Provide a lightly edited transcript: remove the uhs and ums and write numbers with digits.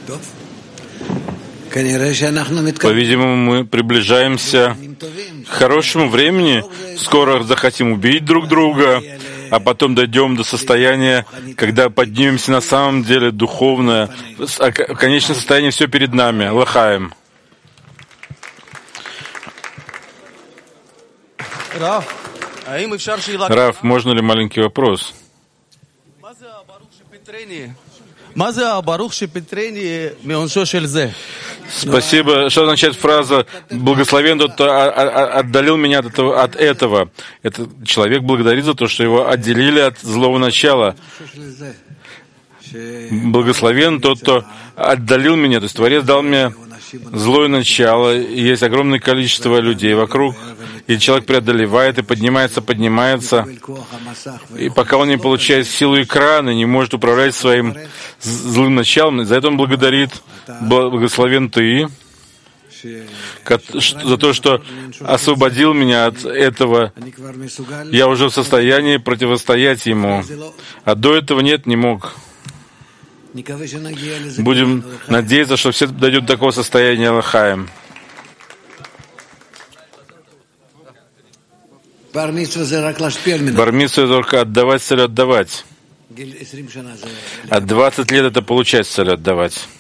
По-видимому, мы приближаемся к хорошему времени. Скоро захотим убить друг друга, а потом дойдем до состояния, когда поднимемся на самом деле духовное, конечное состояние все перед нами. Лахаем. Рав, можно ли маленький вопрос? Спасибо. Что означает фраза «благословен тот, кто отдалил меня от этого»? Этот человек благодарит за то, что его отделили от злого начала. Благословен тот, кто отдалил меня. То есть Творец дал мне злое начало, и есть огромное количество людей вокруг, и человек преодолевает и поднимается, и пока он не получает силу экрана, не может управлять своим злым началом, за это он благодарит. Благословен ты, за то, что освободил меня от этого. Я уже в состоянии противостоять ему, а до этого нет, не мог. Будем надеяться, что все дойдут до такого состояния. Лахаем. Бар-мицва — только отдавать, цель отдавать. А 20 лет — это получать, цель отдавать.